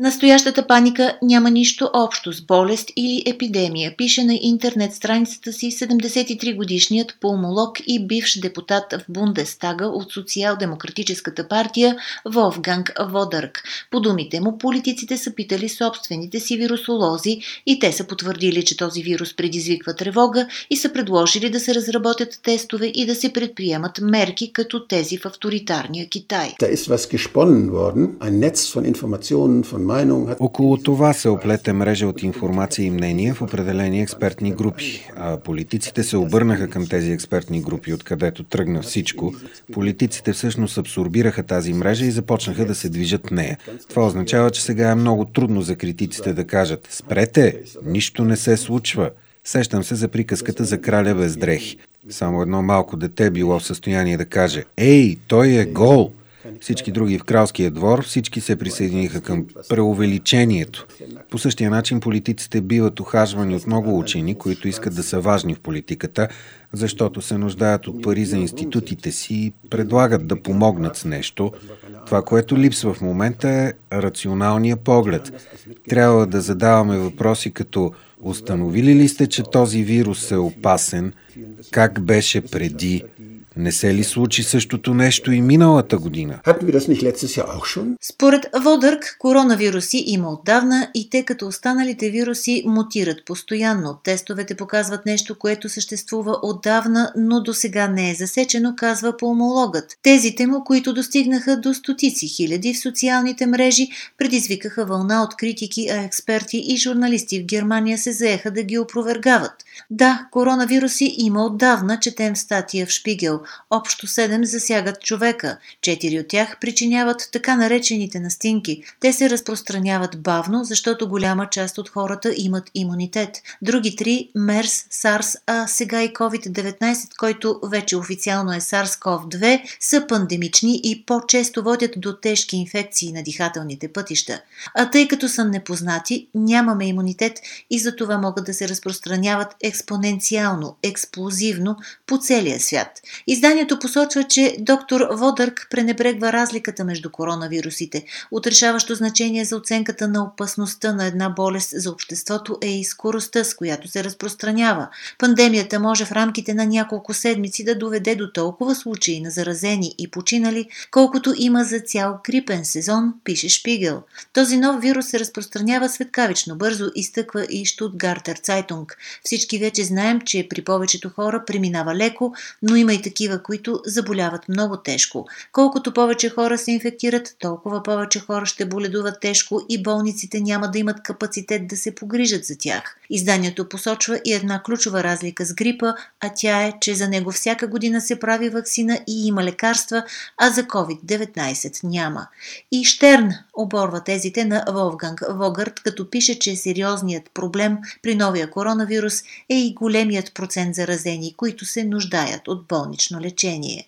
Настоящата паника няма нищо общо с болест или епидемия, пише на интернет страницата си 73-годишният пулмолог и бивш депутат в Бундестага от Социал-демократическата партия Волфганг Водърк. По думите му, политиците са питали собствените си вирусолози и те са потвърдили, че този вирус предизвиква тревога и са предложили да се разработят тестове и да се предприемат мерки като тези в авторитарния Китай. Около това се оплете мрежа от информация и мнения в определени експертни групи, а политиците се обърнаха към тези експертни групи, откъдето тръгна всичко. Политиците всъщност абсорбираха тази мрежа и започнаха да се движат в нея. Това означава, че сега е много трудно за критиците да кажат: спрете, нищо не се случва. Сещам се за приказката за краля без дрехи. Само едно малко дете било в състояние да каже: ей, той е гол! Всички други в кралския двор, всички се присъединиха към преувеличението. По същия начин политиците биват ухажвани от много учени, които искат да са важни в политиката, защото се нуждаят от пари за институтите си и предлагат да помогнат с нещо. Това, което липсва в момента, е рационалния поглед. Трябва да задаваме въпроси като: установили ли сте, че този вирус е опасен? Как беше преди? Не се ли случи същото нещо и миналата година? Според Водърк, коронавируси има отдавна и те като останалите вируси мутират постоянно. Тестовете показват нещо, което съществува отдавна, но досега не е засечено, казва пулмологът. Тезите му, които достигнаха до стотици хиляди в социалните мрежи, предизвикаха вълна от критики, а експерти и журналисти в Германия се заеха да ги опровергават. Да, коронавируси има отдавна, четем в статия в Шпигел. Общо 7 засягат човека. 4 от тях причиняват така наречените настинки. Те се разпространяват бавно, защото голяма част от хората имат имунитет. Други 3 – МЕРС, САРС, а сега и COVID-19, който вече официално е SARS-CoV-2, са пандемични и по-често водят до тежки инфекции на дихателните пътища. А тъй като са непознати, нямаме имунитет и за това могат да се разпространяват експоненциално, експлозивно по целия свят. Изданието посочва, че доктор Водърк пренебрегва разликата между коронавирусите. От решаващо значение за оценката на опасността на една болест за обществото е и скоростта, с която се разпространява. Пандемията може в рамките на няколко седмици да доведе до толкова случаи на заразени и починали, колкото има за цял грипен сезон, пише Шпигел. Този нов вирус се разпространява светкавично бързо, изтъква и Штутгартер Цайтунг. Всички вече знаем, че при повечето хора преминава леко, но има и такива, които заболяват много тежко. Колкото повече хора се инфектират, толкова повече хора ще боледуват тежко и болниците няма да имат капацитет да се погрижат за тях. Изданието посочва и една ключова разлика с грипа, а тя е, че за него всяка година се прави ваксина и има лекарства, а за COVID-19 няма. И Щерн оборва тезите на Волфганг Водърк, като пише, че сериозният проблем при новия коронавирус е и големият процент заразени, които се нуждаят от болнично лечение.